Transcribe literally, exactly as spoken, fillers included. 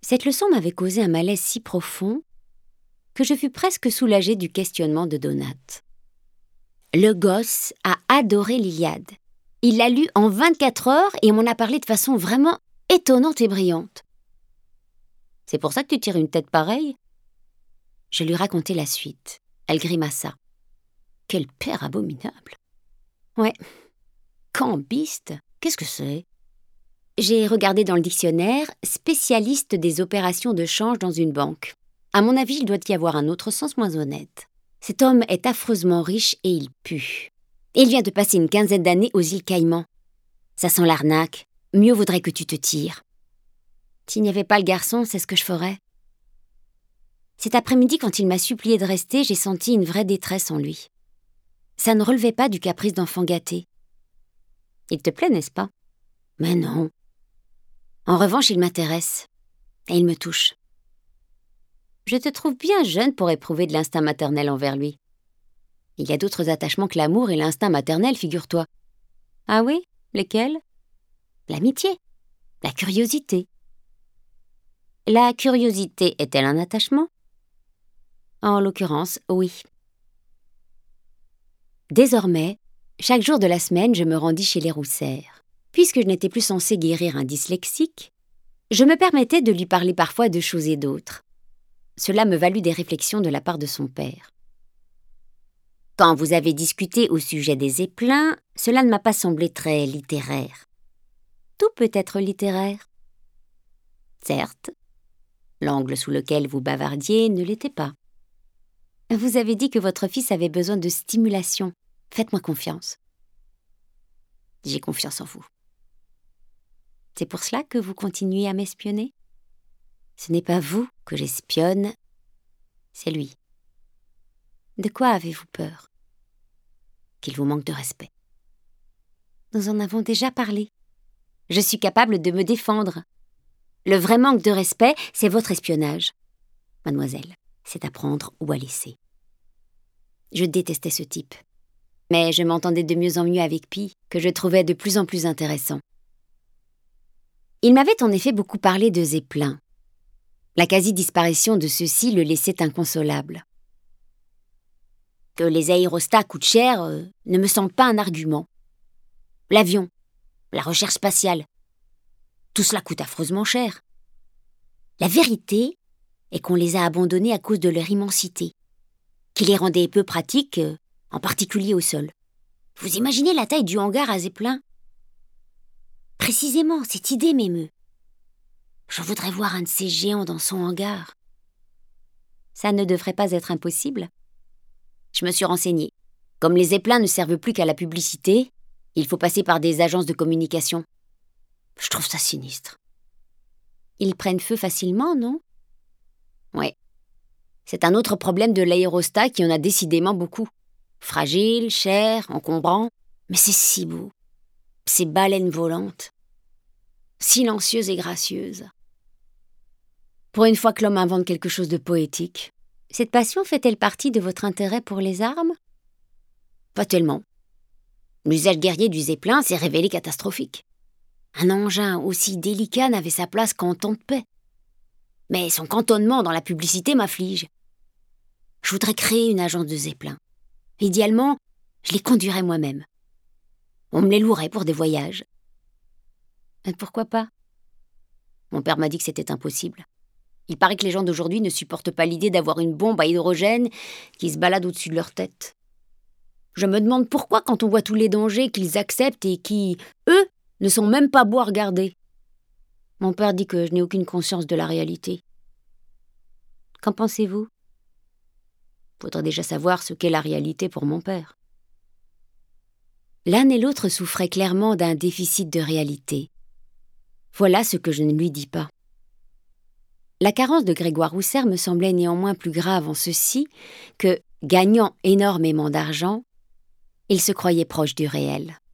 Cette leçon m'avait causé un malaise si profond que je fus presque soulagée du questionnement de Donat. Le gosse a adoré l'Iliade. Il l'a lu en vingt-quatre heures et m'en a parlé de façon vraiment étonnante et brillante. « C'est pour ça que tu tires une tête pareille ?» Je lui racontai la suite. Elle grimaça. « Quel père abominable !»« Ouais. Cambiste, qu'est-ce que c'est ?» J'ai regardé dans le dictionnaire « spécialiste des opérations de change dans une banque ». À mon avis, il doit y avoir un autre sens moins honnête. Cet homme est affreusement riche et il pue. Et il vient de passer une quinzaine d'années aux îles Caïmans. Ça sent l'arnaque. Mieux vaudrait que tu te tires. S'il n'y avait pas le garçon, c'est ce que je ferais. Cet après-midi, quand il m'a supplié de rester, j'ai senti une vraie détresse en lui. Ça ne relevait pas du caprice d'enfant gâté. Il te plaît, n'est-ce pas? Mais non. En revanche, il m'intéresse. Et il me touche. Je te trouve bien jeune pour éprouver de l'instinct maternel envers lui. Il y a d'autres attachements que l'amour et l'instinct maternel, figure-toi. Ah oui? Lesquels? L'amitié, la curiosité. La curiosité est-elle un attachement? En l'occurrence, oui. Désormais, chaque jour de la semaine, je me rendis chez les Roussères. Puisque je n'étais plus censée guérir un dyslexique, je me permettais de lui parler parfois de choses et d'autres. Cela me valut des réflexions de la part de son père. Quand vous avez discuté au sujet des Zeppelins, cela ne m'a pas semblé très littéraire. Tout peut être littéraire. Certes, l'angle sous lequel vous bavardiez ne l'était pas. Vous avez dit que votre fils avait besoin de stimulation. Faites-moi confiance. J'ai confiance en vous. C'est pour cela que vous continuez à m'espionner? Ce n'est pas vous que j'espionne, c'est lui. De quoi avez-vous peur? Qu'il vous manque de respect. Nous en avons déjà parlé. Je suis capable de me défendre. Le vrai manque de respect, c'est votre espionnage. Mademoiselle, c'est à prendre ou à laisser. Je détestais ce type. Mais je m'entendais de mieux en mieux avec Pi, que je trouvais de plus en plus intéressant. Il m'avait en effet beaucoup parlé de Zeppelin. La quasi-disparition de ceux-ci le laissait inconsolable. Que les aérostats coûtent cher euh, ne me semble pas un argument. L'avion, la recherche spatiale, tout cela coûte affreusement cher. La vérité est qu'on les a abandonnés à cause de leur immensité, qui les rendait peu pratiques, euh, en particulier au sol. Vous imaginez la taille du hangar à Zeppelin? Précisément, cette idée m'émeut. Je voudrais voir un de ces géants dans son hangar. Ça ne devrait pas être impossible. Je me suis renseignée. Comme les Zeppelins ne servent plus qu'à la publicité, il faut passer par des agences de communication. Je trouve ça sinistre. Ils prennent feu facilement, non? Ouais. C'est un autre problème de l'aérostat qui en a décidément beaucoup. Fragile, cher, encombrant, mais c'est si beau. Ces baleines volantes, silencieuses et gracieuses. Pour une fois que l'homme invente quelque chose de poétique, cette passion fait-elle partie de votre intérêt pour les armes? Pas tellement. L'usage guerrier du Zeppelin s'est révélé catastrophique. Un engin aussi délicat n'avait sa place qu'en temps de paix. Mais son cantonnement dans la publicité m'afflige. Je voudrais créer une agence de Zeppelin. Idéalement, je les conduirais moi-même. On me les louerait pour des voyages. Et pourquoi pas? Mon père m'a dit que c'était impossible. Il paraît que les gens d'aujourd'hui ne supportent pas l'idée d'avoir une bombe à hydrogène qui se balade au-dessus de leur tête. Je me demande pourquoi, quand on voit tous les dangers qu'ils acceptent et qui, eux, ne sont même pas beaux à regarder. Mon père dit que je n'ai aucune conscience de la réalité. Qu'en pensez-vous? Faudrait déjà savoir ce qu'est la réalité pour mon père. L'un et l'autre souffraient clairement d'un déficit de réalité. Voilà ce que je ne lui dis pas. La carence de Grégoire Rousser me semblait néanmoins plus grave en ceci que, gagnant énormément d'argent, il se croyait proche du réel.